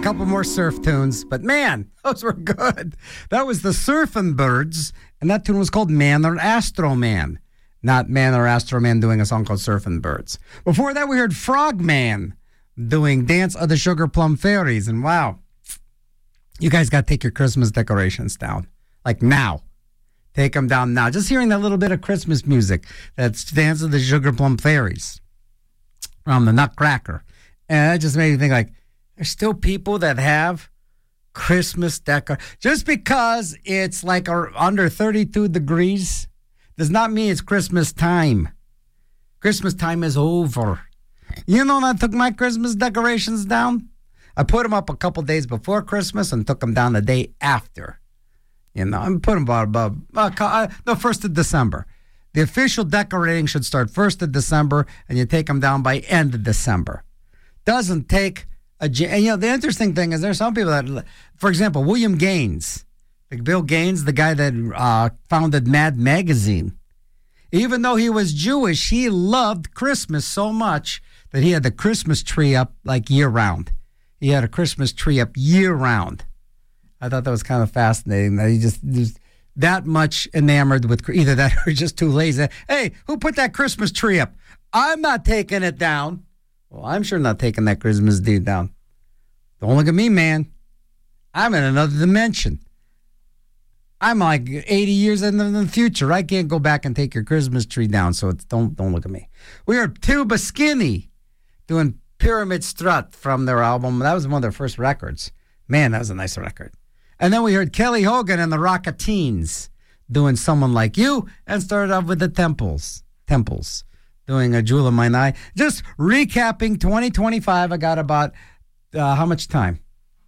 couple more surf tunes, but man, those were good. That was the Surfin' Birds, and that tune was called Man or Astro Man. Not Man or Astro Man doing a song called Surfin' Birds. Before that, we heard Frogman doing Dance of the Sugar Plum Fairies, and wow, you guys got to take your Christmas decorations down. Like now. Take them down now. Just hearing that little bit of Christmas music, that's Dance of the Sugar Plum Fairies from the Nutcracker. And that just made me think, like, there's still people that have Christmas decor. Just because it's like under 32 degrees does not mean it's Christmas time. Christmas time is over. You know, I took my Christmas decorations down. I put them up a couple days before Christmas and took them down the day after. You know, I'm putting them about 1st of December. The official decorating should start 1st of December, and you take them down by end of December. Doesn't take and, you know, the interesting thing is there's some people that, for example, William Gaines, like Bill Gaines, the guy that founded Mad Magazine. Even though he was Jewish, he loved Christmas so much that he had the Christmas tree up like year-round. He had a Christmas tree up year-round. I thought that was kind of fascinating that he just that much enamored with either that or just too lazy. Hey, who put that Christmas tree up? I'm not taking it down. Well, I'm sure not taking that Christmas tree down. Don't look at me, man. I'm in another dimension. I'm like 80 years in the future. I can't go back and take your Christmas tree down, so don't look at me. We heard Tuba Skinny doing Pyramid Strut from their album. That was one of their first records. Man, that was a nice record. And then we heard Kelly Hogan and the Rocketeens doing Someone Like You, and started off with the Temples doing a Jewel in My Eye. Just recapping 2025, I got about, how much time?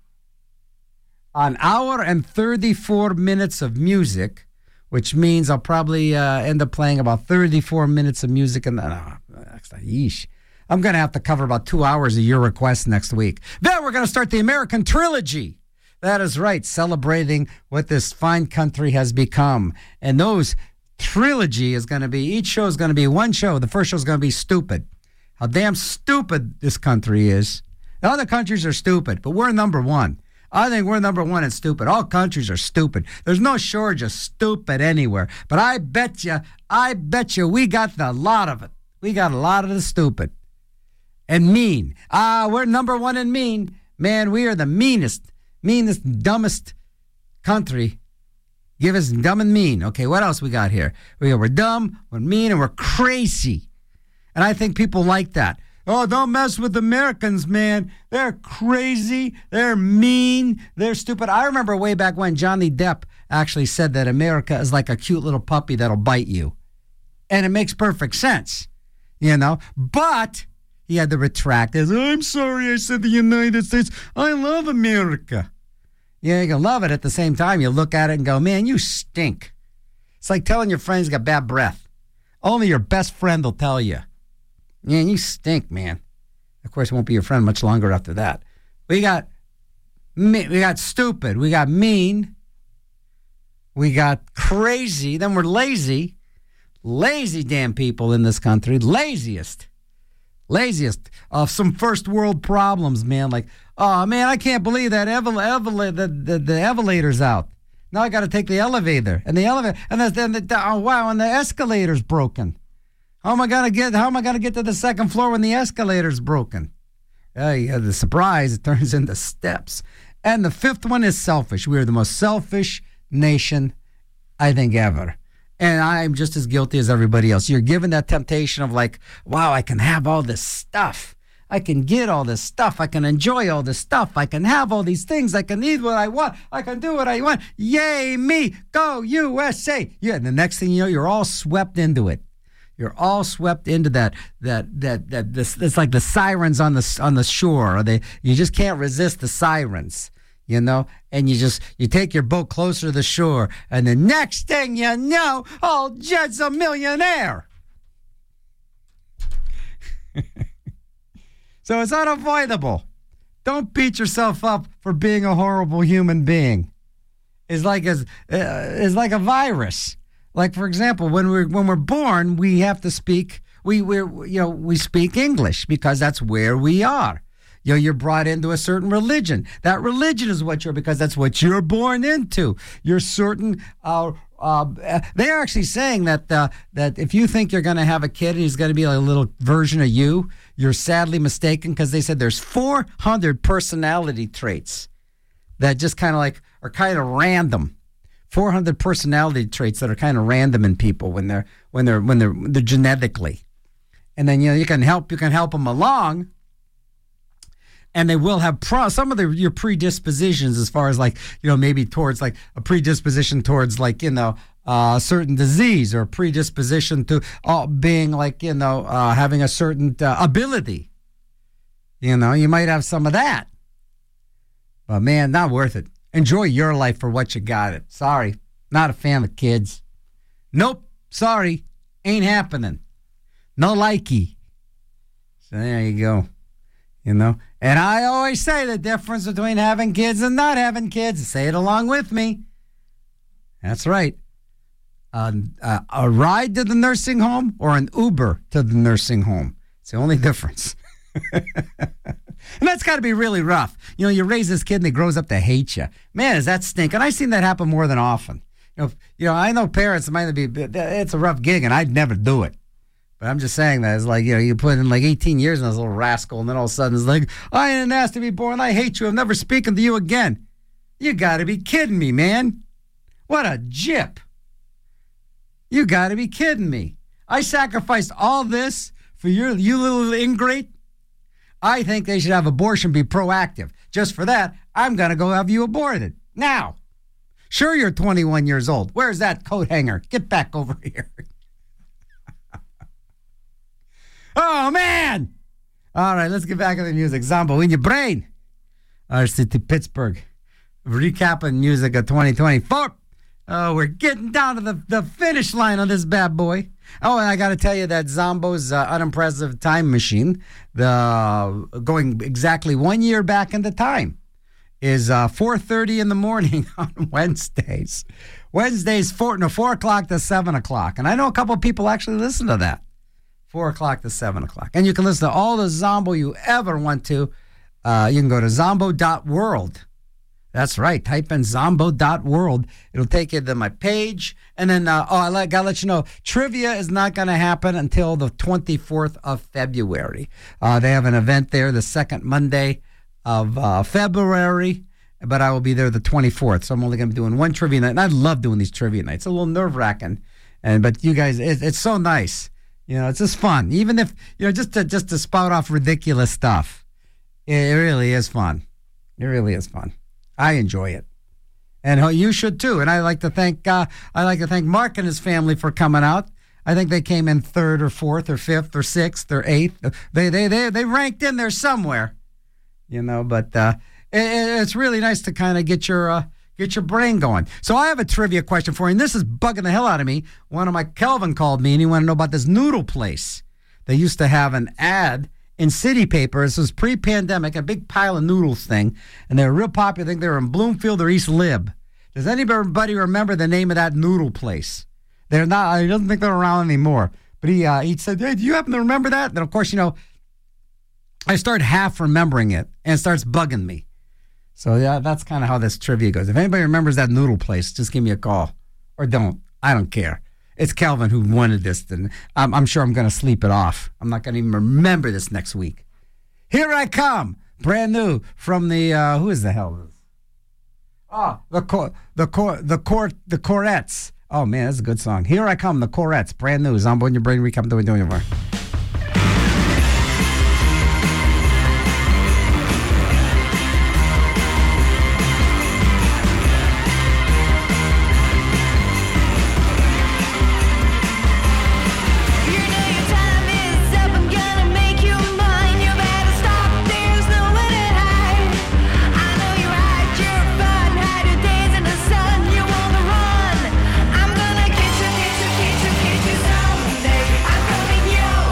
An hour and 34 minutes of music, which means I'll probably end up playing about 34 minutes of music. And yeesh. I'm going to have to cover about 2 hours of your requests next week. Then we're going to start the American Trilogy. That is right, celebrating what this fine country has become. And those trilogy is going to be, each show is going to be one show. The first show is going to be stupid. How damn stupid this country is. The other countries are stupid, but we're number one. I think we're number one in stupid. All countries are stupid. There's no shortage of stupid anywhere. But I bet you we got a lot of it. We got a lot of the stupid. And mean. We're number one in mean. Man, we are the meanest, dumbest country. Give us dumb and mean. Okay, what else we got here? We're dumb, we're mean, and we're crazy. And I think people like that. Oh, don't mess with Americans, man. They're crazy, they're mean, they're stupid. I remember way back when Johnny Depp actually said that America is like a cute little puppy that'll bite you. And it makes perfect sense, you know. But he had to retract it. I'm sorry I said the United States. I love America. Yeah, you can love it at the same time. You look at it and go, man, you stink. It's like telling your friends you got bad breath. Only your best friend will tell you. Man, you stink, man. Of course, it won't be your friend much longer after that. We got stupid. We got mean. We got crazy. Then we're lazy. Lazy damn people in this country. Laziest of some first world problems, man. Like, oh, man, I can't believe that the elevator's out. Now I got to take the elevator. And the elevator, and and the escalator's broken. How am I gonna get to the second floor when the escalator's broken? The surprise, it turns into steps. And the fifth one is selfish. We are the most selfish nation, I think, ever. And I'm just as guilty as everybody else. You're given that temptation of like, wow, I can have all this stuff. I can get all this stuff. I can enjoy all this stuff. I can have all these things. I can eat what I want. I can do what I want. Yay, me. Go USA. Yeah, and the next thing you know, you're all swept into it. You're all swept into that it's like the sirens on the shore. You just can't resist the sirens. You know, and you take your boat closer to the shore, and the next thing you know, old Jed's a millionaire. So it's unavoidable. Don't beat yourself up for being a horrible human being. It's like a virus. Like, for example, when we're born, we have to speak. We speak English because that's where we are. You're brought into a certain religion. That religion is what because that's what you're born into. You're certain. They're actually saying that that if you think you're going to have a kid and he's going to be like a little version of you, you're sadly mistaken, because they said there's 400 personality traits that just kind of like are kind of random. 400 personality traits that are kind of random in people when they're genetically, and then you can help them along, and they will have some of your predispositions as far as like maybe towards like a predisposition towards like certain disease, or a predisposition to being like having a certain ability. You might have some of that, but man, not worth it. Enjoy your life for what you got it. Sorry, not a fan of kids. Nope, sorry, ain't happening. No likey. So there you go. And I always say the difference between having kids and not having kids. Say it along with me. That's right. A ride to the nursing home or an Uber to the nursing home. It's the only difference. And that's got to be really rough. You raise this kid and he grows up to hate you. Man, does that stink? And I've seen that happen more than often. I know parents might be, it's a rough gig, and I'd never do it. But I'm just saying that it's like, you put in like 18 years in this little rascal, and then all of a sudden it's like, I didn't ask to be born. I hate you. I'm never speaking to you again. You got to be kidding me, man. What a jip. You got to be kidding me. I sacrificed all this for you little ingrate. I think they should have abortion be proactive. Just for that, I'm going to go have you aborted. Now. Sure, you're 21 years old. Where's that coat hanger? Get back over here. Oh, man. All right, let's get back to the music. Zombo in your brain. Our city, Pittsburgh. Recapping music of 2024. Oh, we're getting down to the finish line on this bad boy. Oh, and I got to tell you that Zombo's unimpressive time machine, going exactly 1 year back into time, is 4:30 in the morning on Wednesdays. Wednesdays, 4 o'clock to 7 o'clock. And I know a couple of people actually listen to that. 4 o'clock to 7 o'clock. And you can listen to all the Zombo you ever want to. You can go to zombo.world. That's right. Type in zombo.world. It'll take you to my page. And then, I got to let you know, trivia is not going to happen until the 24th of February. They have an event there the second Monday of February, but I will be there the 24th. So I'm only going to be doing one trivia night. And I love doing these trivia nights. It's a little nerve-wracking. But you guys, it's so nice. It's just fun. Even if, just to spout off ridiculous stuff. It really is fun. It really is fun. I enjoy it, and you should too. And I like to thank Mark and his family for coming out. I think they came in 3rd or 4th or 5th or 6th or 8th. They ranked in there somewhere, But it's really nice to kind of get your brain going. So I have a trivia question for you, and this is bugging the hell out of me. Kelvin called me, and he wanted to know about this noodle place. They used to have an ad in city paper. This was pre-pandemic, a big pile of noodles thing, and they were real popular. I think they were in Bloomfield or East Lib. Does anybody remember the name of that noodle place? They're not. I don't think they're around anymore. But he said, "Hey, do you happen to remember that?" And of course, I start half remembering it, and it starts bugging me. So yeah, that's kind of how this trivia goes. If anybody remembers that noodle place, just give me a call, or don't. I don't care. It's Kelvin who wanted this, and I'm sure I'm going to sleep it off. I'm not going to even remember this next week. Here I come, brand new from the who is the hell is this? Oh, the Corettes. Oh man, that's a good song. Here I come, the Corettes, brand new. Zombo in your brain, recap doing your more. I'm gonna get you someday. I'm coming you.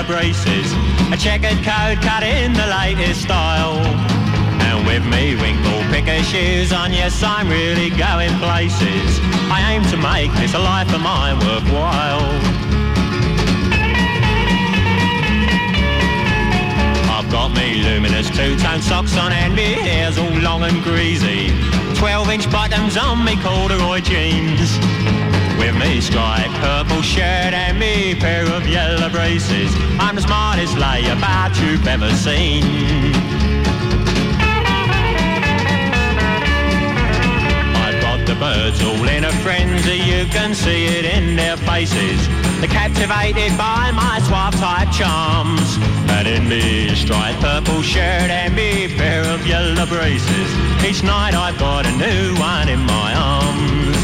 braces, a checkered coat cut in the latest style. And with me winkle picker shoes on, yes, I'm really going places. I aim to make this a life of mine worthwhile. I've got me luminous two-tone socks on and me hair's all long and greasy. 12-inch bottoms on me corduroy jeans. With me striped purple shirt and me pair of yellow braces, I'm the smartest layabout you've ever seen. I've got the birds all in a frenzy, you can see it in their faces. They're captivated by my suave type charms. And in me striped purple shirt and me pair of yellow braces, each night I've got a new one in my arms.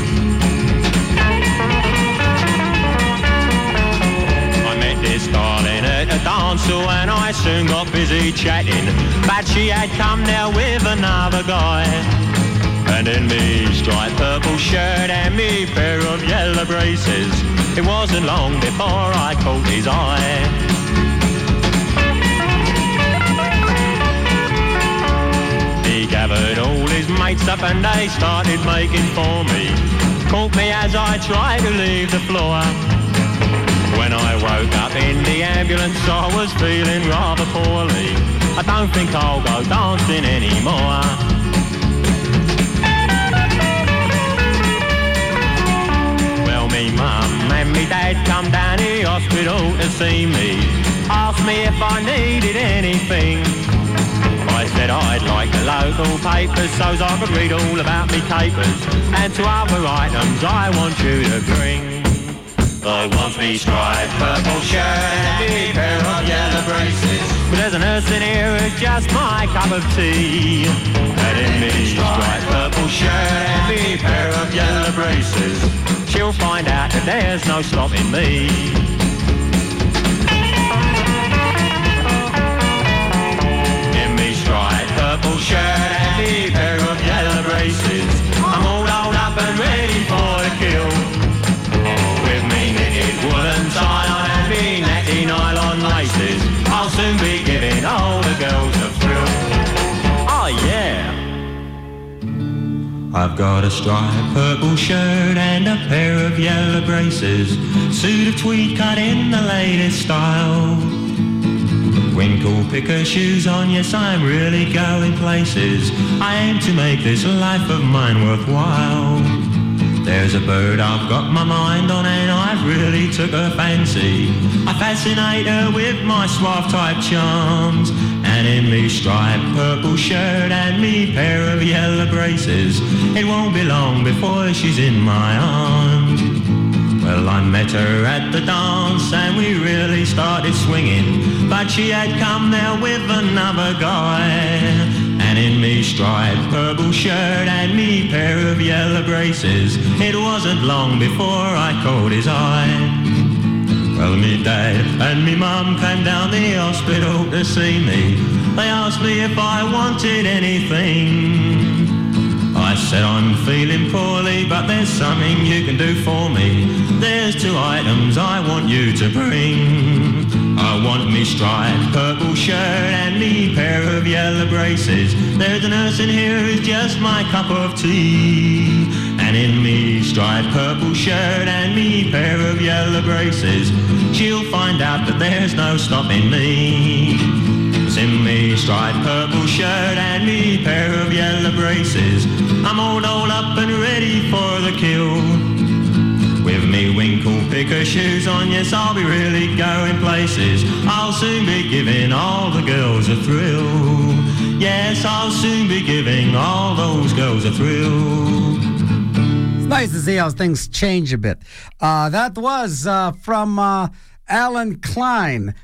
I met this darling at a dance hall and I soon got busy chatting, but she had come there with another guy. And in me striped purple shirt and me pair of yellow braces, it wasn't long before I caught his eye. He gathered all his mates up and they started making for me. Caught me as I tried to leave the floor. When I woke up in the ambulance I was feeling rather poorly. I don't think I'll go dancing anymore. Well, me mum and me dad come down the hospital to see me. Asked me if I needed anything. I said I'd like the local papers so's I could read all about me capers, and to other items I want you to bring. I want me striped purple shirt and me pair of yellow braces, but there's a nurse in here who's just my cup of tea. And in me striped purple shirt and me pair of yellow braces, she'll find out that there's no stopping me. Purple shirt and me pair of yellow braces, I'm all rolled up and ready for the kill. With me knitted woolen tie on and me natty nylon laces, I'll soon be giving all the girls a thrill. Oh yeah! I've got a striped purple shirt and a pair of yellow braces, suit of tweed cut in the latest style. Winkle picker shoes on, yes, I'm really going places. I aim to make this life of mine worthwhile. There's a bird I've got my mind on and I've really took a fancy. I fascinate her with my suave type charms. And in me striped purple shirt and me pair of yellow braces, it won't be long before she's in my arms. Well, I met her at the dance and we really started swinging, but she had come there with another guy. And in me striped purple shirt and me pair of yellow braces, it wasn't long before I caught his eye. Well, me dad and me mum came down the hospital to see me. They asked me if I wanted anything. I said I'm feeling poorly, but there's something you can do for me. There's 2 items I want you to bring. I want me striped purple shirt and me pair of yellow braces. There's a nurse in here who's just my cup of tea. And in me striped purple shirt and me pair of yellow braces, she'll find out that there's no stopping me. In me striped purple shirt and me pair of yellow braces, I'm all dolled up and ready for the kill. With me winkle picker shoes on, yes, I'll be really going places. I'll soon be giving all the girls a thrill. Yes, I'll soon be giving all those girls a thrill. It's nice to see how things change a bit. That was from Alan Klein.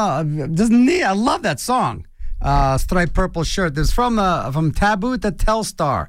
I love that song. Striped Purple Shirt. This is from Taboo to Telstar,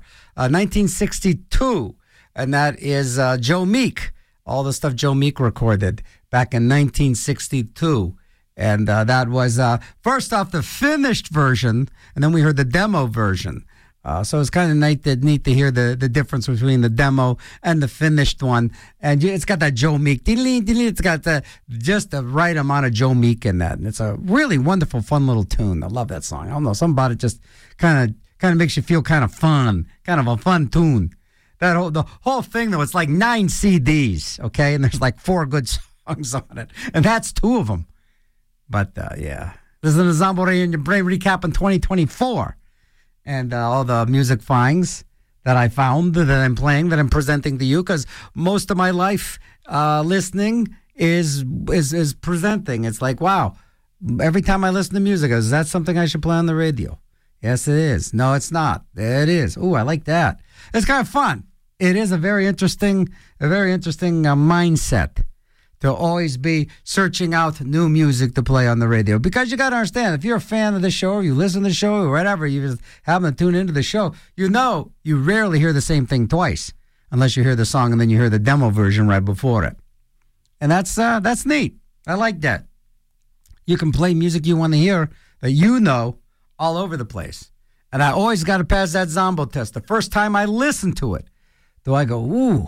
1962. And that is Joe Meek. All the stuff Joe Meek recorded back in 1962. And that was first off the finished version, and then we heard the demo version So it's kind of neat to hear the difference between the demo and the finished one. And it's got that Joe Meek. It's got just the right amount of Joe Meek in that. And it's a really wonderful, fun little tune. I love that song. I don't know. Something about it just kind of makes you feel kind of fun. Kind of a fun tune. The whole thing, though, it's like 9 CDs, okay? And there's like 4 good songs on it. And that's 2 of them. But, yeah. This is an Ensemble Radio Brain Recap in 2024. And all the music finds that I found that I'm playing, that I'm presenting to you, because most of my life listening is presenting. It's like, wow, every time I listen to music, is that something I should play on the radio? Yes, it is. No, it's not. It is. Ooh, I like that. It's kind of fun. It is a very interesting mindset to always be searching out new music to play on the radio. Because you got to understand, if you're a fan of the show, or you listen to the show, or whatever, you just happen to tune into the show, you know you rarely hear the same thing twice, unless you hear the song and then you hear the demo version right before it. And that's neat. I like that. You can play music you want to hear that you know all over the place. And I always got to pass that Zombo test. The first time I listen to it, do I go, ooh,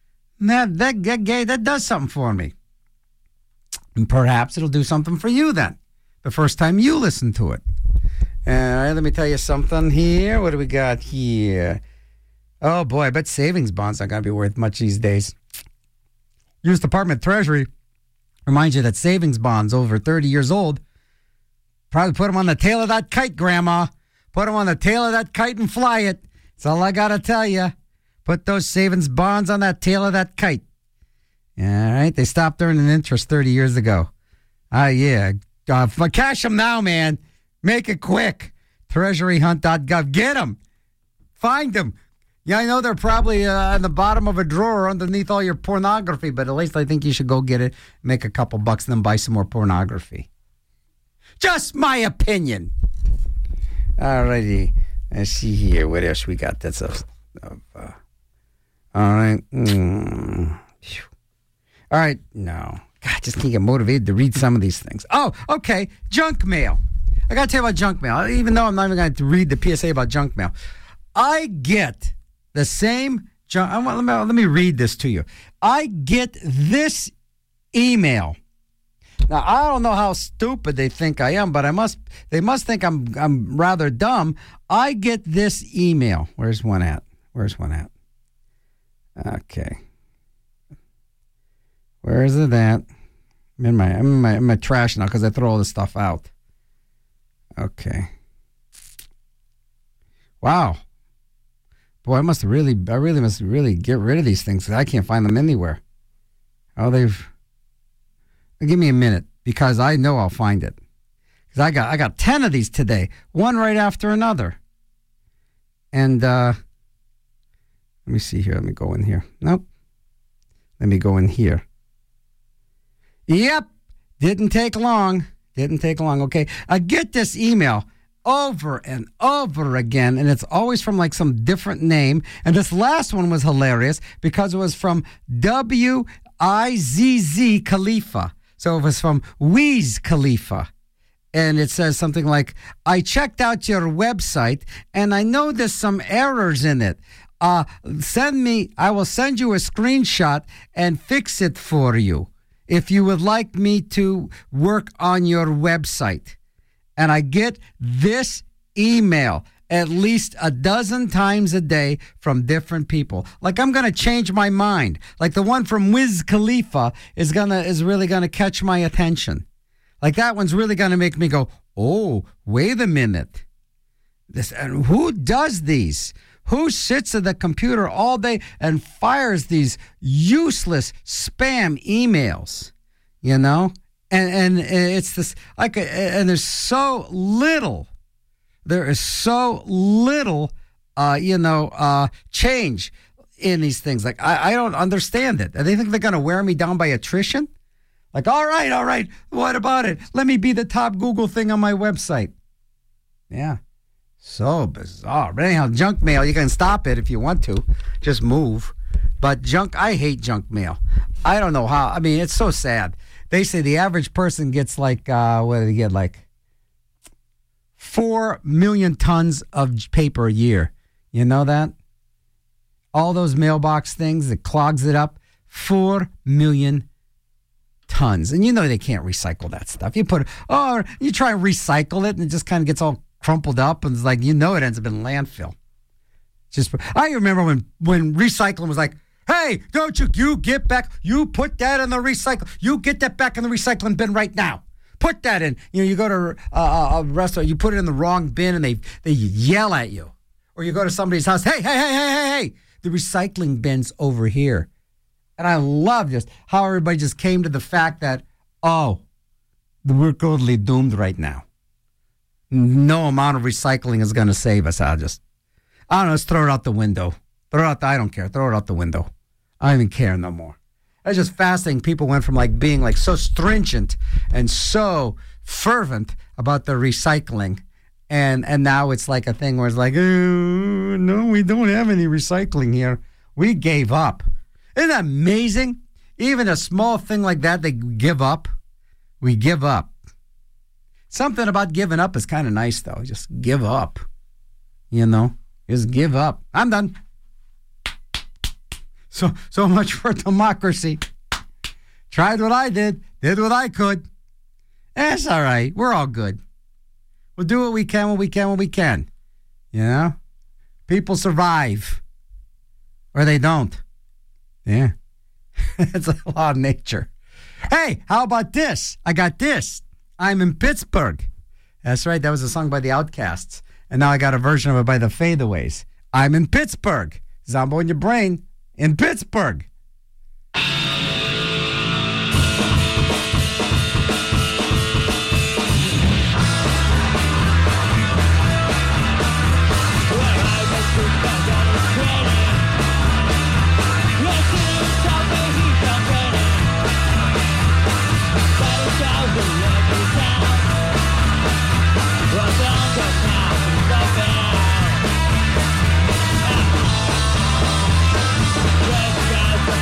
that does something for me. And perhaps it'll do something for you then, the first time you listen to it. All right, let me tell you something here. What do we got here? Oh, boy, I bet savings bonds aren't going to be worth much these days. U.S. Department of Treasury reminds you that savings bonds over 30 years old, probably put them on the tail of that kite, Grandma. Put them on the tail of that kite and fly it. That's all I got to tell you. Put those savings bonds on that tail of that kite. All right, they stopped earning interest 30 years ago. Yeah. Cash them now, man. Make it quick. TreasuryHunt.gov. Get them. Find them. Yeah, I know they're probably on the bottom of a drawer underneath all your pornography, but at least I think you should go get it, make a couple bucks, and then buy some more pornography. Just my opinion. All righty. Let's see here. What else we got? That's all right. All right. No. God, I just can't get motivated to read some of these things. Oh, okay. Junk mail. I got to tell you about junk mail. Even though I'm not even going to read the PSA about junk mail. I get the same junk. Let me read this to you. I get this email. Now, I don't know how stupid they think I am, but they must think I'm rather dumb. I get this email. Where's one at? Okay. Where is it at? I'm in my trash now because I throw all this stuff out. Okay. Wow. Boy, I really must get rid of these things because I can't find them anywhere. Oh, give me a minute because I know I'll find it. Because I got 10 of these today, one right after another. And let me see here. Let me go in here. Nope. Let me go in here. Yep. Didn't take long. Okay. I get this email over and over again, and it's always from like some different name. And this last one was hilarious because it was from Wizz Khalifa. So it was from Wiz Khalifa. And it says something like, I checked out your website, and I know there's some errors in it. I will send you a screenshot and fix it for you if you would like me to work on your website. And I get this email at least a dozen times a day from different people. Like I'm going to change my mind. Like the one from Wiz Khalifa is really going to catch my attention. Like that one's really going to make me go, oh, wait a minute. And who does these? Who sits at the computer all day and fires these useless spam emails? You know? And it's this, like, and there's so little. There is so little, change in these things. Like, I don't understand it. They think they're going to wear me down by attrition? Like, all right. What about it? Let me be the top Google thing on my website. Yeah. So bizarre. But anyhow, junk mail, you can stop it if you want to. Just move. But I hate junk mail. I don't know how. I mean, it's so sad. They say the average person gets like, what do they get? Like 4 million tons of paper a year. You know that? All those mailbox things that clogs it up, 4 million tons. And you know they can't recycle that stuff. You try and recycle it and it just kind of gets all crumpled up and it's like, it ends up in landfill. I remember when recycling was like, hey, don't you get back, you put that in the recycle, you get that back in the recycling bin right now. Put that in. You go to a restaurant, you put it in the wrong bin and they yell at you. Or you go to somebody's house, hey, the recycling bin's over here. And I love just how everybody just came to the fact that, we're totally doomed right now. No amount of recycling is going to save us. I don't know, let's throw it out the window. I don't care. Throw it out the window. I don't even care no more. It's just fascinating. People went from being so stringent and so fervent about the recycling. And now it's like a thing where it's like, oh, no, we don't have any recycling here. We gave up. Isn't that amazing? Even a small thing like that, they give up. We give up. Something about giving up is kind of nice, though. Just give up. Just give up. I'm done. So much for democracy. Tried what I did what I could. That's all right. We're all good. We'll do what we can when we can. People survive. Or they don't. Yeah. It's a law of nature. Hey, how about this? I got this. I'm in Pittsburgh. That's right. That was a song by the Outcasts. And now I got a version of it by the Fadeaways. I'm in Pittsburgh. Zombo in your brain. In Pittsburgh. Let's go.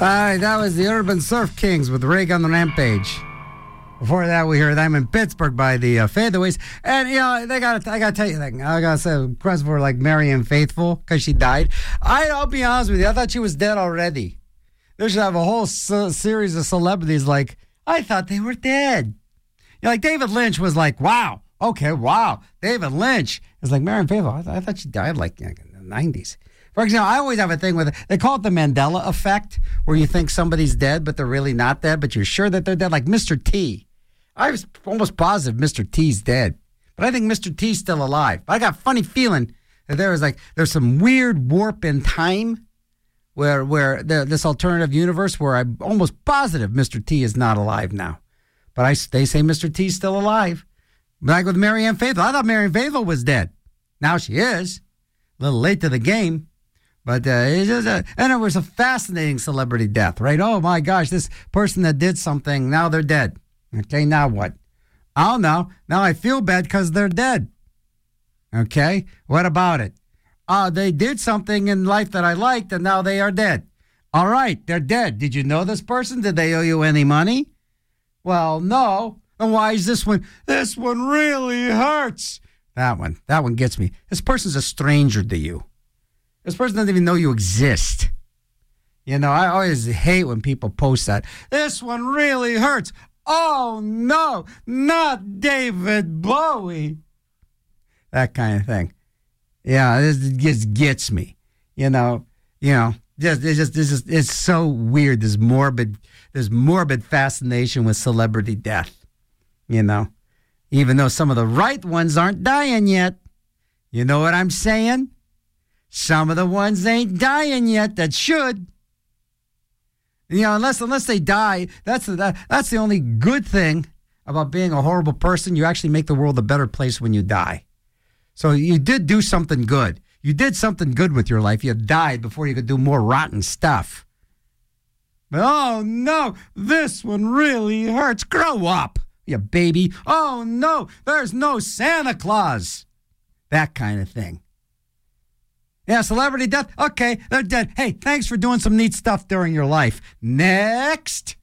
All right, that was the Urban Surf Kings with Rig on the Rampage. Before that, we heard I'm in Pittsburgh by the Fadeaways. And, you know, I got to tell you something. I got to say, request for like Marianne Faithfull because she died. I'll be honest with you. I thought she was dead already. They should have a whole series of celebrities like, I thought they were dead. You know, like David Lynch was like, wow. Okay, wow. David Lynch is like Marianne Faithfull. I thought she died like in the 90s. For example, I always have a thing with it. They call it the Mandela effect, where you think somebody's dead, but they're really not dead, but you're sure that they're dead. Like Mr. T. I was almost positive Mr. T's dead, but I think Mr. T's still alive. I got a funny feeling that there's some weird warp in time where this alternative universe where I'm almost positive Mr. T is not alive now. But they say Mr. T's still alive. Like with Marianne Faithfull. I thought Marianne Faithfull was dead. Now she is. A little late to the game. But it's just and it was a fascinating celebrity death, right? Oh, my gosh, this person that did something, now they're dead. Okay, now what? Oh, no. Now I feel bad because they're dead. Okay, what about it? They did something in life that I liked, and now they are dead. All right, they're dead. Did you know this person? Did they owe you any money? Well, no. And why is this one? This one really hurts. That one gets me. This person's a stranger to you. This person doesn't even know you exist. You know, I always hate when people post that. This one really hurts. Oh, no, not David Bowie. That kind of thing. Yeah, this just gets me. You know, it's so weird. This morbid fascination with celebrity death. You know, even though some of the right ones aren't dying yet. You know what I'm saying? Some of the ones ain't dying yet that should. You know, unless they die, that's the only good thing about being a horrible person. You actually make the world a better place when you die. So you did do something good. You did something good with your life. You died before you could do more rotten stuff. But oh no, this one really hurts. Grow up, you baby. Oh no, there's no Santa Claus. That kind of thing. Yeah, celebrity death. Okay, they're dead. Hey, thanks for doing some neat stuff during your life. Next.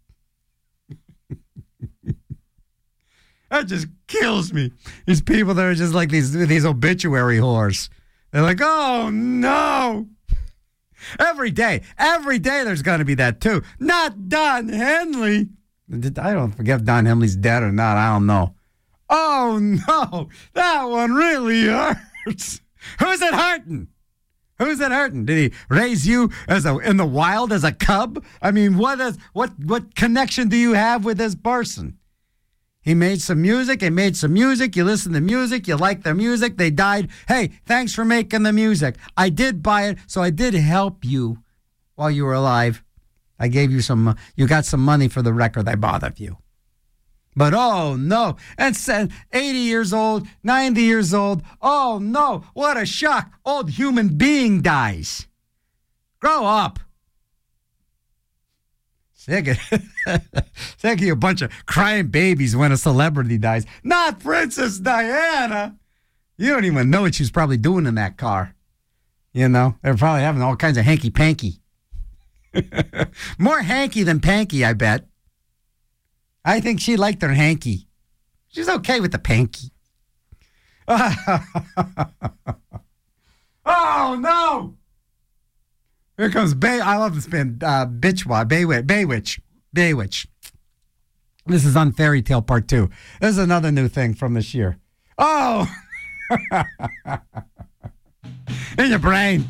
That just kills me. These people that are just like these obituary whores. They're like, oh, no. Every day there's going to be that, too. Not Don Henley. I don't forget if Don Henley's dead or not. I don't know. Oh, no. That one really hurts. Who's it hurting? Who's it hurting? Did he raise you in the wild as a cub? I mean, what connection do you have with this person? He made some music. You listen to music. You like their music. They died. Hey, thanks for making the music. I did buy it, so I did help you while you were alive. I gave you you got some money for the record I bought of you. But oh no, and 80 years old, 90 years old. Oh no, what a shock. Old human being dies. Grow up. Sick of you, a bunch of crying babies when a celebrity dies. Not Princess Diana. You don't even know what she's probably doing in that car. You know, they're probably having all kinds of hanky-panky. More hanky than panky, I bet. I think she liked her hanky. She's okay with the panky. Oh, no. Here comes I love this band, Baywitch. This is on Fairy Tale Part 2. This is another new thing from this year. Oh! In your brain.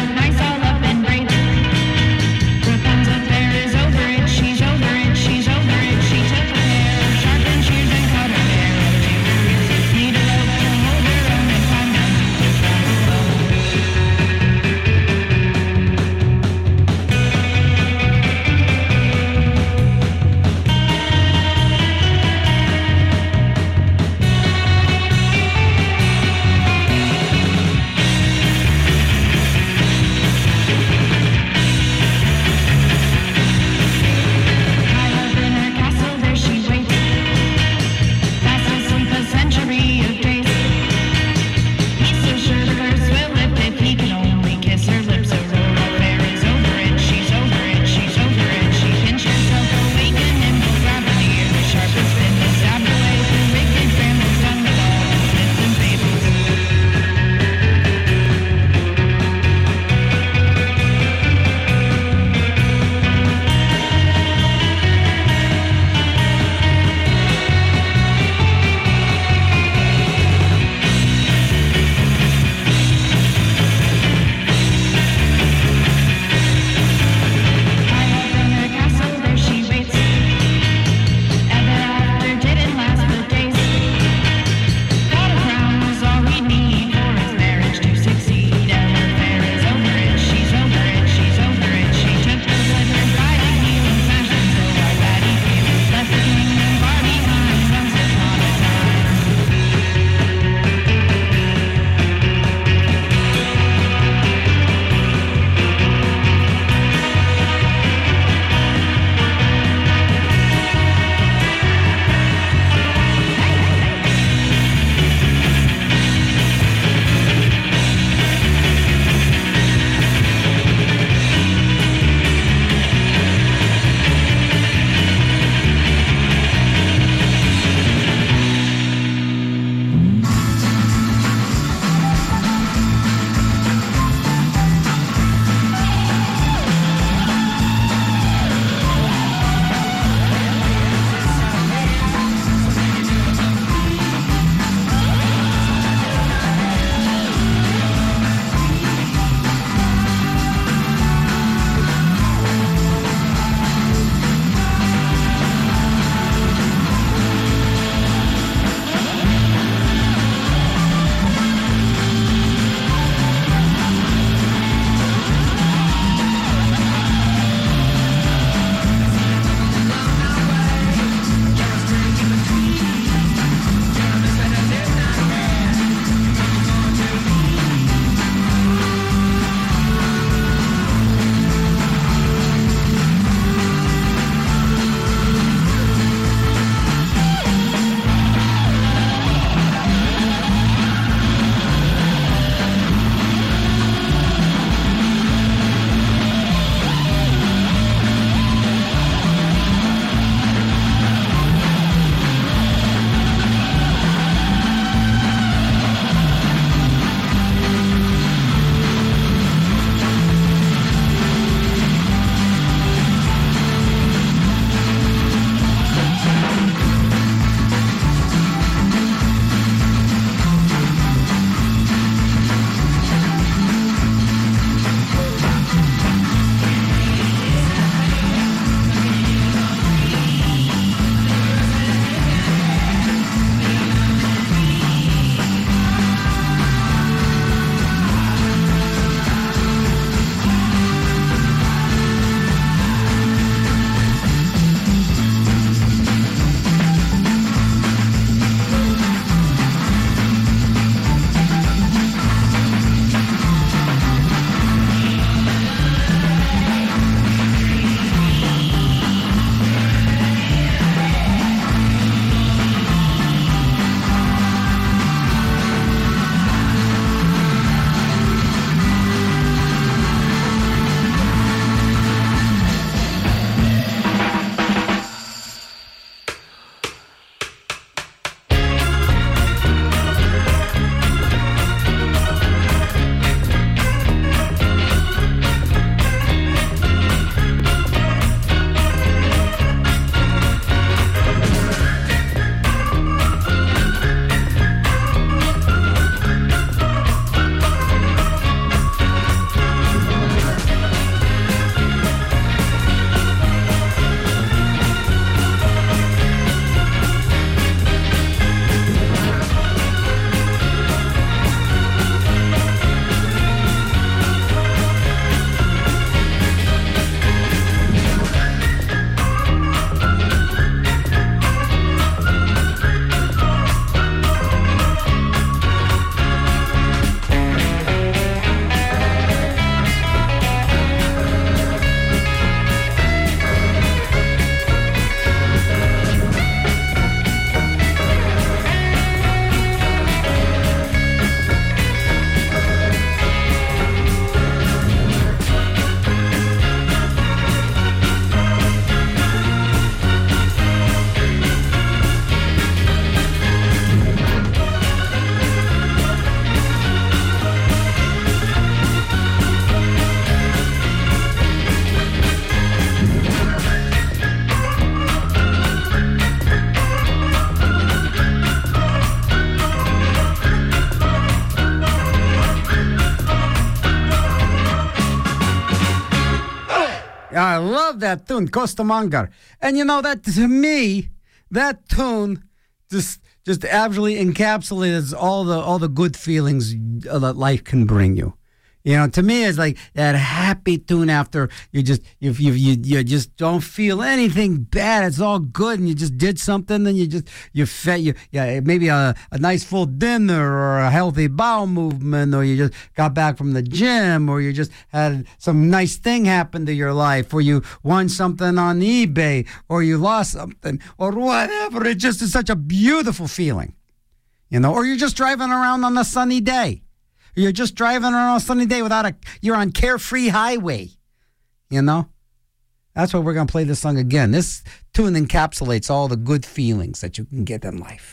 She's over it, she's over I love that tune, Costamangar. And you know that to me, that tune just absolutely encapsulates all the good feelings that life can bring you. You know, to me, it's like that happy tune after you just don't feel anything bad. It's all good, and you just did something, and maybe a nice full dinner or a healthy bowel movement, or you just got back from the gym, or you just had some nice thing happen to your life, or you won something on eBay, or you lost something, or whatever. It just is such a beautiful feeling, you know. Or you're just driving around on a sunny day. You're just driving around on a sunny day you're on Carefree Highway, you know? That's why we're going to play this song again. This tune encapsulates all the good feelings that you can get in life.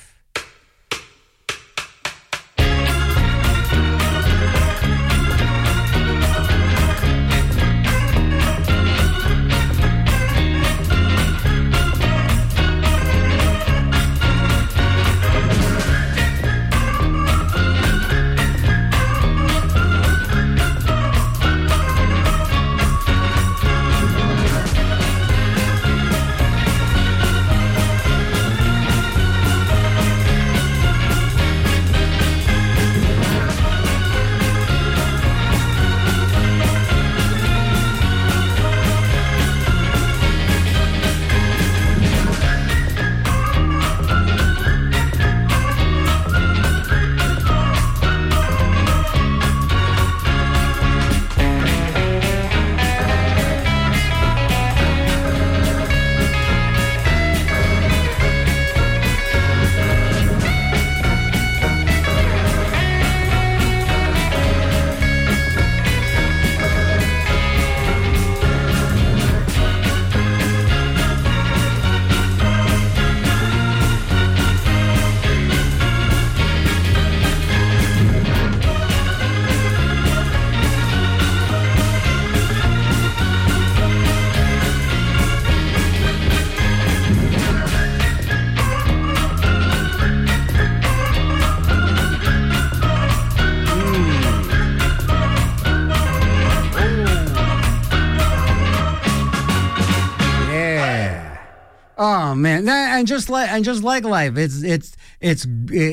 Oh man, and just like life, it's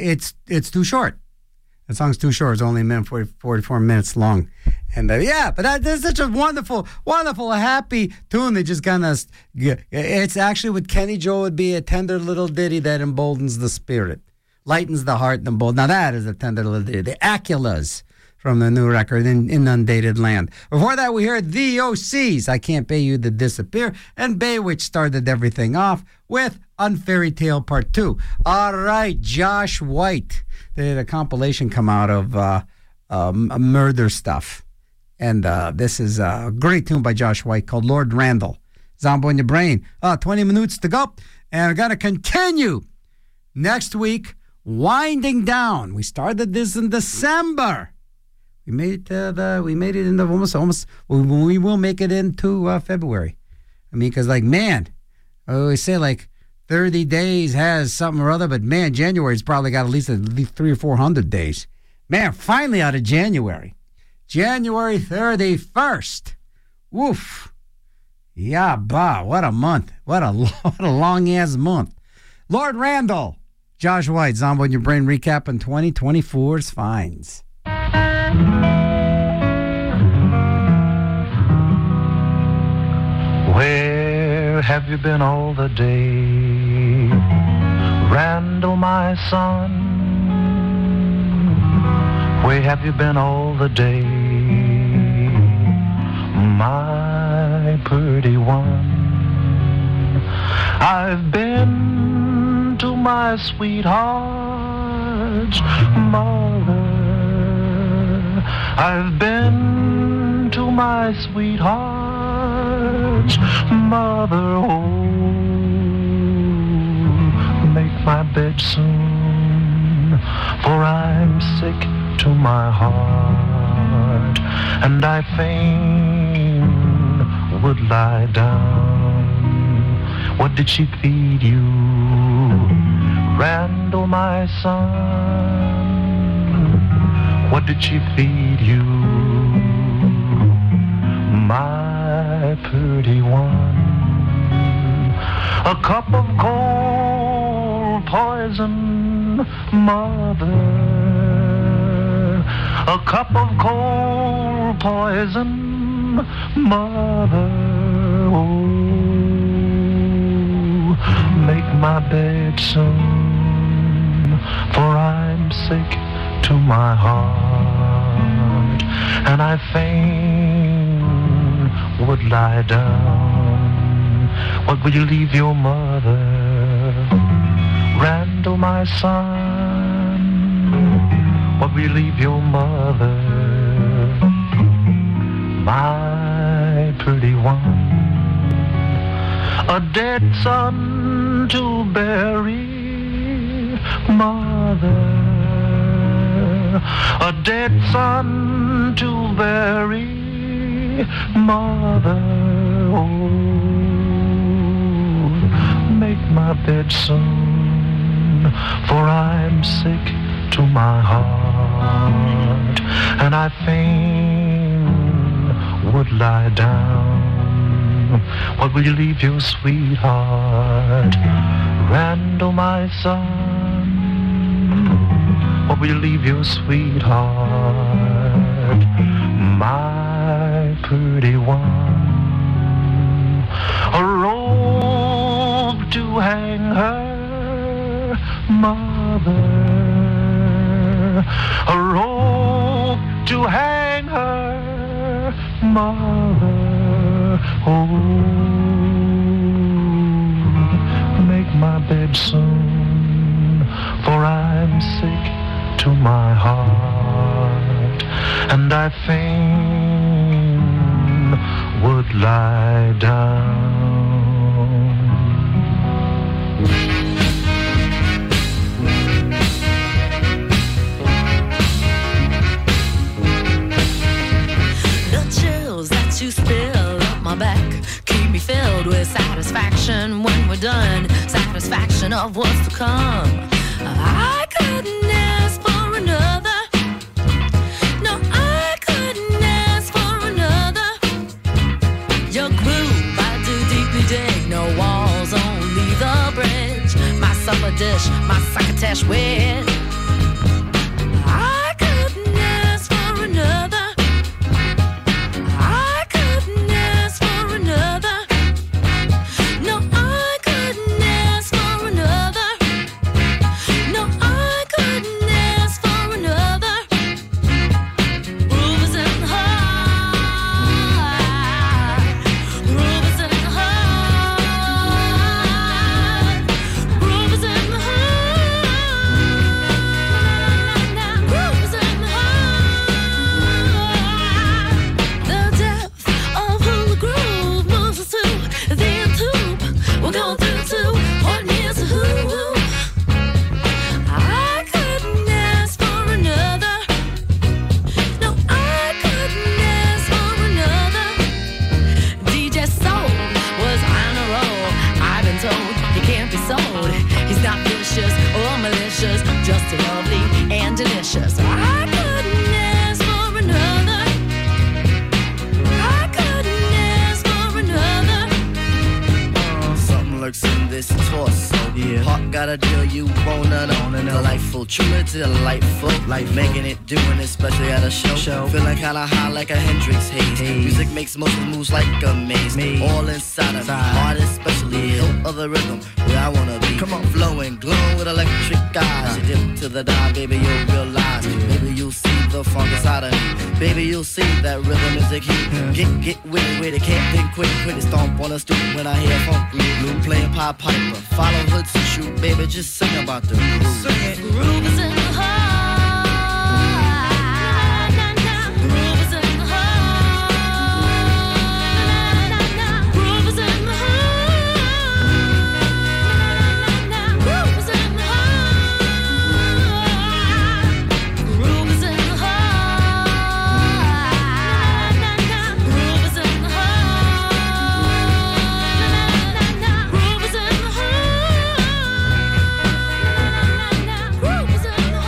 too short. The song's too short. It's only a minute 44 minutes long, and but that's such a wonderful, happy tune that just kind of. It's actually with Kenny Joe would be a tender little ditty that emboldens the spirit, lightens the heart, and emboldens. Now that is a tender little ditty. The Aculas from the new record, Inundated Land. Before that, we heard The OCs, I Can't Pay You to Disappear, and Baywitch started everything off with Unfairy Tale Part 2. All right, Josh White. They had a compilation come out of murder stuff. And this is a great tune by Josh White called Lord Randall. Zombo in Your Brain. 20 minutes to go. And we're going to continue next week, winding down. We started this in December. We made it into almost. We will make it into February. I mean, because I always say 30 days has something or other, but man, January's probably got at least 300 or 400 days. Man, finally out of January. January 31st. Woof. Yeah, what a month. What a long-ass month. Lord Randall, Josh White, Zombo in Your Brain recapping 2024's finds. Where have you been all the day, Randall, my son? Where have you been all the day, my pretty one? I've been to my sweetheart's mother. I've been to my sweetheart's mother. Oh, make my bed soon, for I'm sick to my heart, and I fain would lie down. What did she feed you, Randall, my son? What did she feed you, my pretty one. A cup of cold poison, mother. A cup of cold poison, mother. Oh, make my bed soon, for I'm sick to my heart, and I fain would lie down. What will you leave your mother, Randall, my son? What will you leave your mother, my pretty one? A dead son to bury, mother. A dead son to bury, mother. Oh, make my bed soon, for I'm sick to my heart, and I fain would lie down. What will you leave your sweetheart, Randall, my son? What will you leave your sweetheart, my pretty one? A robe to hang her, mother. A robe to hang her, mother. Oh, make my bed soon, for I'm sick to my heart, and I fain would lie down. The chills that you spill up my back keep me filled with satisfaction when we're done, satisfaction of what's to come. I couldn't ask for another. No, I couldn't ask for another. Your groove, I do deeply dig. No walls, only the bridge. My supper dish, my succotash wit. I couldn't ask for another. I couldn't ask for another. No, I couldn't ask for another. No, I couldn't ask for another. Groove is in the heart. Groove is in the heart. Groove is in the heart. Groove is in the heart. The depth of who the groove moves us to, the tube we're going through to, what needs to who. I couldn't ask for another. No, I couldn't ask for another. DJ Soul was on a roll. I've been told he can't be sold. He's not vicious or malicious, just lovely and delicious. I couldn't ask for another. I couldn't ask for another. Something lurks in this torso. Yeah. Heart got a deal you wanna know. Delightful, truly delightful. Life making it, doing it, especially at a show. Feeling kinda high like a Hendrix haze. Music makes most moves like a maze. All inside of me, heart especially. Hilt of the rhythm, where I wanna be. Come on, flowing, glowing with electric eyes. You dip to the dive, baby, you'll realize. Baby, you'll see the funk inside of me. Baby, you'll see that rhythm is the key. Get with it, can't think quick it. Stomp on the stoop when I hear funk blue playing Pied Piper. Follow hoods and shoot, baby, just sing about the groove. Groove is in the heart. Groove is in the heart. Groove is in the heart. Groove is in the heart. Groove is in the heart. Groove is in the heart. Groove is in the heart. Groove is in the heart.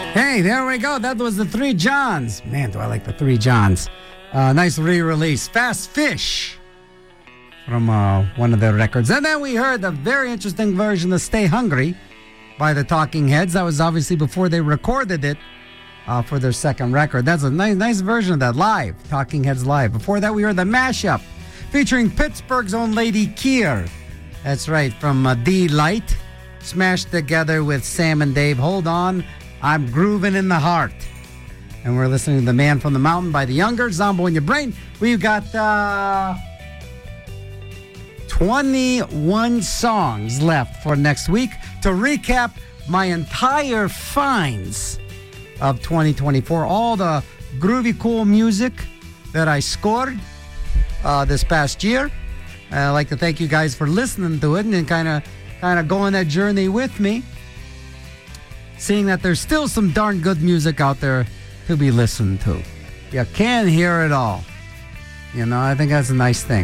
Hey, there we go. That was the Three Johns. Man, do I like the Three Johns. Nice re-release. Fast Fish from one of their records. And then we heard a very interesting version of Stay Hungry by the Talking Heads. That was obviously before they recorded it for their second record. That's a nice version of that live, Talking Heads live. Before that, we heard the mashup featuring Pittsburgh's own Lady Keir. That's right, from D-Light, smashed together with Sam and Dave. Hold on, I'm grooving in the heart. And we're listening to The Man from the Mountain by the Younger, Zombo in Your Brain. We've got 21 songs left for next week to recap my entire finds of 2024. All the groovy, cool music that I scored this past year. I'd like to thank you guys for listening to it and kind of going that journey with me. Seeing that there's still some darn good music out there to be listened to. You can't hear it all. You know, I think that's a nice thing.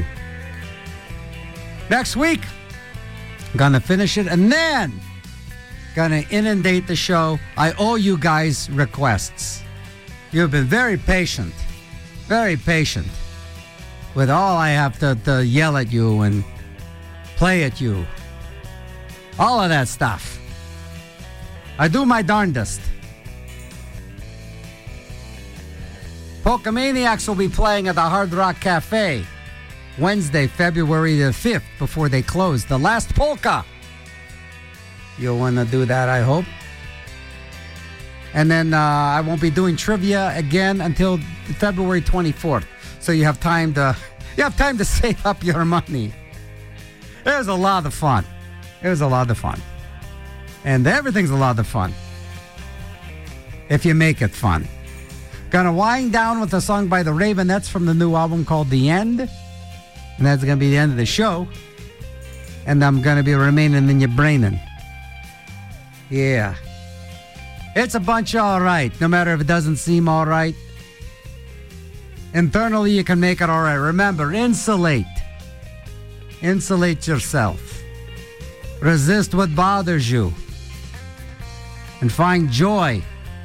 Next week, gonna finish it and then gonna inundate the show. I owe you guys requests. You've been very patient with all I have to yell at you and play at you. All of that stuff. I do my darndest. Polka Maniacs will be playing at the Hard Rock Cafe Wednesday, February the 5th, before they close. The last polka. You'll want to do that, I hope. And then I won't be doing trivia again until February 24th. So you have time to save up your money. It was a lot of fun. And everything's a lot of fun if you make it fun. Gonna wind down with a song by the Ravenettes from the new album called The End. And that's gonna be the end of the show. And I'm gonna be remaining in your brainin'. Yeah. It's a bunch of all right, no matter if it doesn't seem all right. Internally, you can make it all right. Remember, insulate. Insulate yourself. Resist what bothers you. And find joy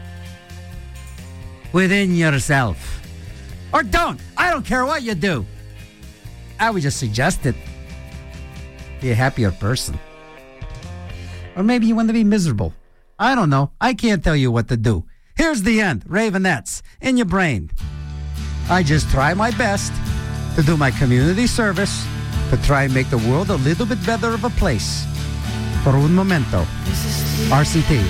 within yourself. Or don't. I don't care what you do. I would just suggest it. Be a happier person. Or maybe you want to be miserable. I don't know. I can't tell you what to do. Here's The End. Ravenettes. In your brain. I just try my best to do my community service to try and make the world a little bit better of a place. Por un momento. RCT.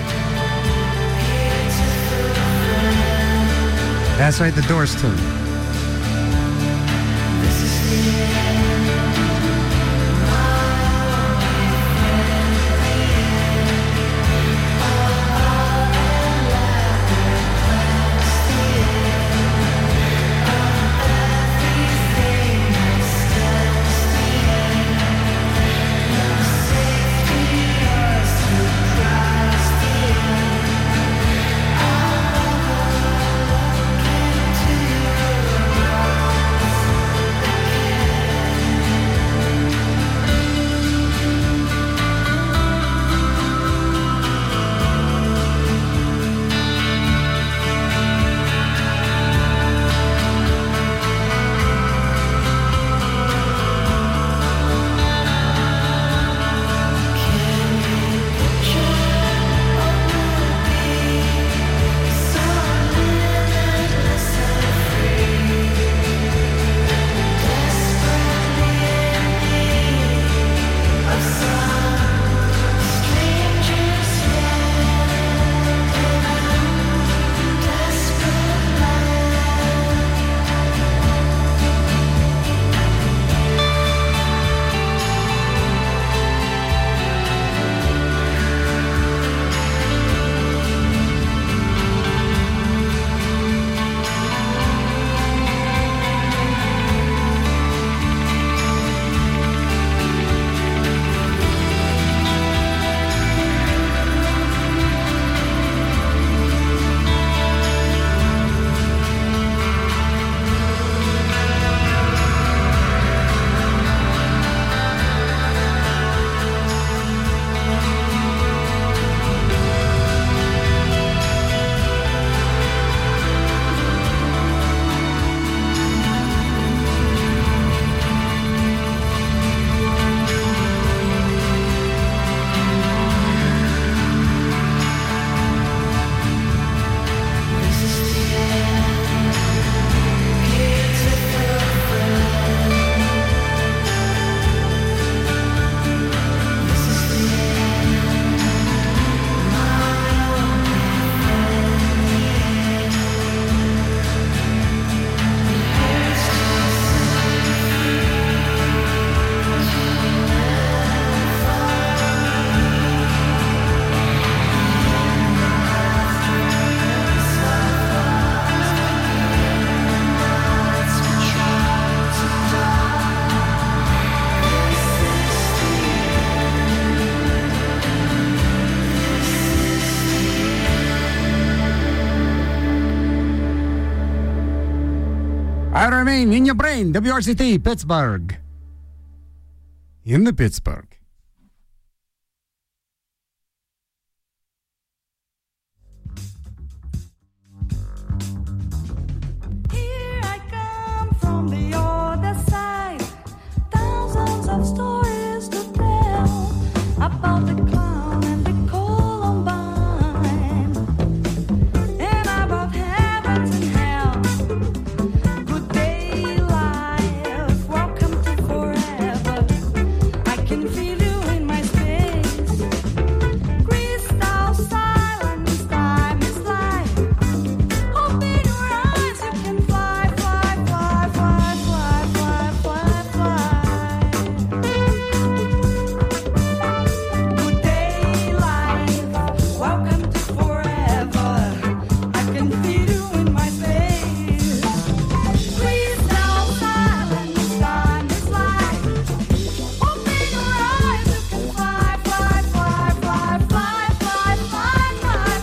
That's right, the Doors tune. I remain in your brain, WRCT, Pittsburgh. In the Pittsburgh. Here I come from the other side. Thousands of stories to tell about the clown and the Columbine, and about heavens and hell. Good day, life. Welcome to forever. I can feel you in my space. Crystal silence, time is life. Open your eyes, you can fly, fly, fly, fly, fly, fly, fly, fly. Good day, life. Welcome to forever. I can feel you in my space. Crystal silence, time is life. Open your eyes, you can fly, fly, fly, fly, fly, fly, fly, fly,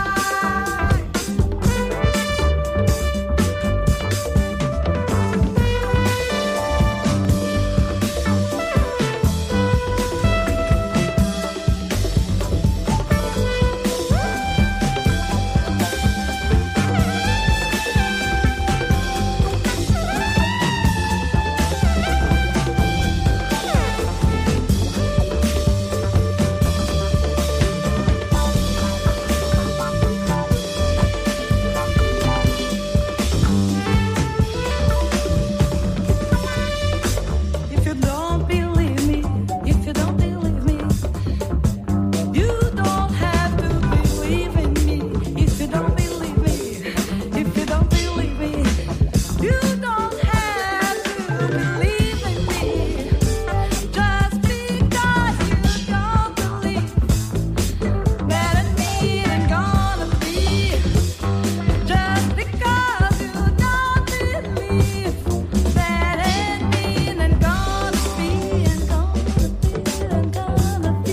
If you don't believe me, if you don't believe me, you don't have to believe in me. If you don't believe me, if you don't believe me, you don't have to believe in me. Just because you don't believe that it ain't gonna be. Just because you don't believe that it ain't gonna be, and gonna be,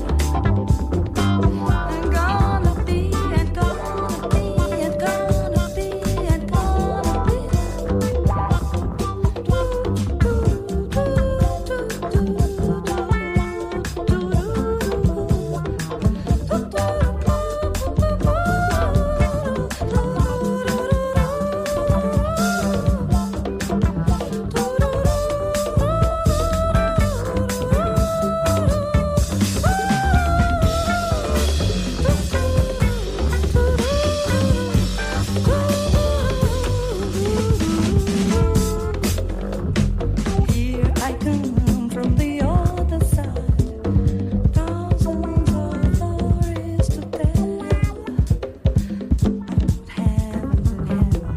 and gonna be, and gonna be, and gonna be, and gonna be, Here I come from the other side. Thousands of stories to tell. Heaven and hell.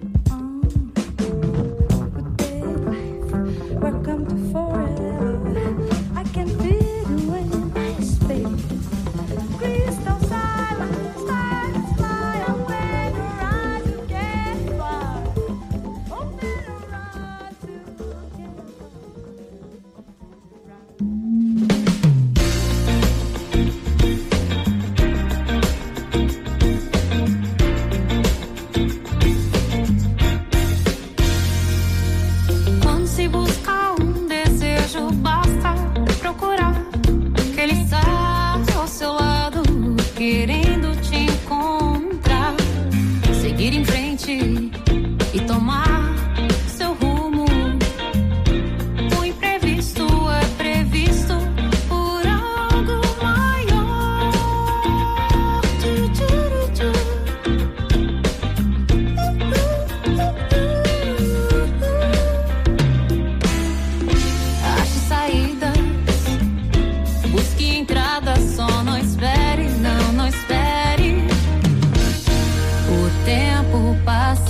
Good day, life. Welcome to forever. I can feel you in my space. Crystal silence, silence, fly. Open your eyes, you can fly. Open your eyes, you can fly. Quando se busca desejo, basta procurar que ele está ao seu lado, querendo te encontrar. Seguir em frente e tomar seu rumo. O imprevisto é previsto por algo maior. Ache saídas, busque entradas, só não espere, não espere o tempo passar.